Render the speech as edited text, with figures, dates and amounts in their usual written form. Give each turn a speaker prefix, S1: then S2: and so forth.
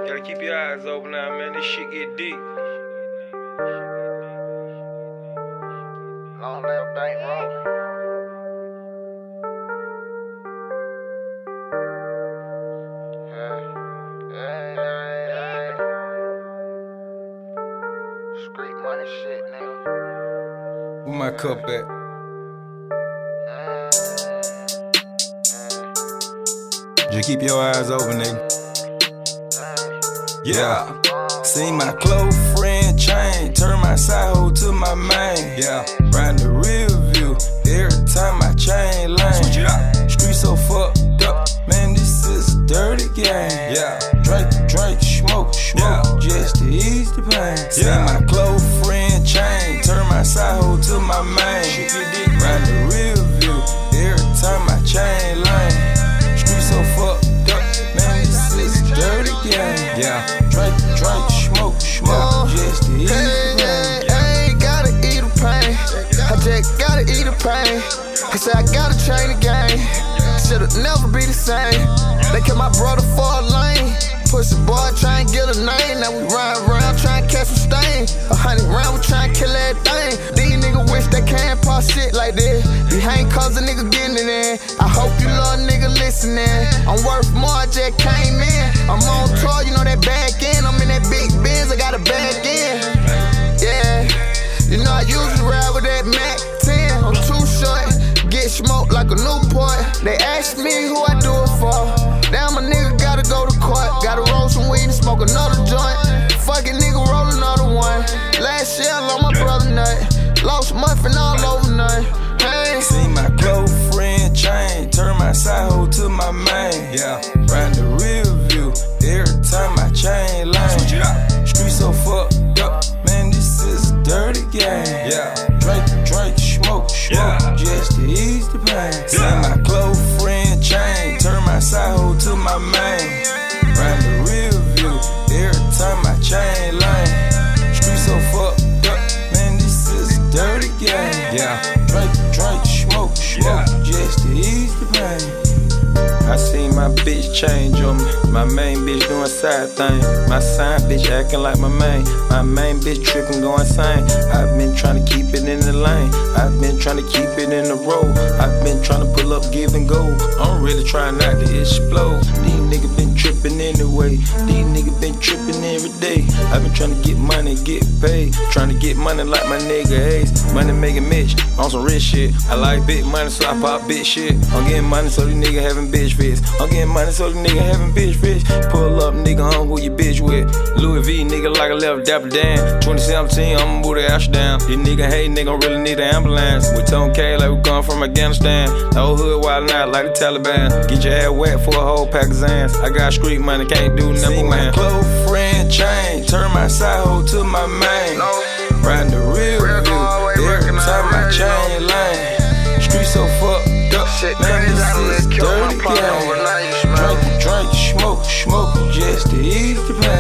S1: Gotta keep your eyes open now, man. This shit get deep.
S2: Long live bank rolling. Street money shit, nigga.
S1: Where my cup at? Just keep your eyes open, nigga. Yeah. See my close friend chain, turn my side hoe to my main. Yeah. Round the rear view, every time I chain lane. Switch it up. Street so fucked up, man, this is a dirty game. Yeah. Drink, smoke, just to ease the pain. See my close friend chain, turn my side hoe to my main. Round the rear view, every time I chain lane. Street so fucked up, man, this is a dirty game. Yeah. Drink, smoke, just to ease the pain.
S2: I ain't gotta eat the pain. I just gotta eat the pain. He said I gotta change the game. Should've never be the same. They kept my brother for a lane. Push the boy, try and get a name. Now we ride around, try and catch some stain. 100 round, we try and kill everything. These niggas wish they can't pop shit like this. You hang cause a nigga getting it in. I hope you love nigga listening. I'm worth more, I just came in. I'm on tour, you know that back end. I'm in that big Benz, I got a back end. Yeah, you know I usually ride with that Mac 10. I'm too short, get smoked like a Newport. They ask me who I do it for. Damn, a nigga gotta go to court. Gotta roll some weed and smoke another joint. Fuck it, nigga, roll another one. Last year I lost my brother nut. Lost muffin all over nut. Hey.
S1: See my close friend chain, turn my side hoe to my main. Yeah. Round the rear view, every time I chain lane. Street so fucked up, man, this is a dirty game. Yeah. Drink, smoke, just to ease the pain. See my close friend chain, turn my side hoe to my main. Round the rear view, every time I chain lane. Street so fucked up, man, this is a dirty game. Yeah. Drink, smoke, just to ease the pain. I seen my bitch change on me. My main bitch doing side thing. My side bitch acting like my main. My main bitch tripping, going insane. I've been trying to keep it in the lane. I've been trying to keep it in the road. I've been trying to pull up, give and go. I'm really trying not to explode. These niggas been tripping anyway. These niggas been tripping every day. I've been trying to get money, get paid. Trying to get money like my nigga Ace. Money making Mitch on some rich shit. I like big money, so I pop big shit. I'm getting money, so these niggas having bitch fits. I'm getting money, so these niggas having bitch fits. Pull up, nigga, I'm who you bitch with. Louis V, nigga, like a left Dapper Dan. 2017, I'ma move the ash down. These niggas hate, nigga, really need an ambulance. We tone K like we come from Afghanistan. The whole hood wildin' out like the Taliban. Get your ass wet for a whole pack of Zans. I got street money, can't do number one. My close friend chain, turn my side hoe to my main. Round the rear view, every time I chain lane. Street so fucked up, man, this is dirty game. Drink, smoke, just to ease the pain.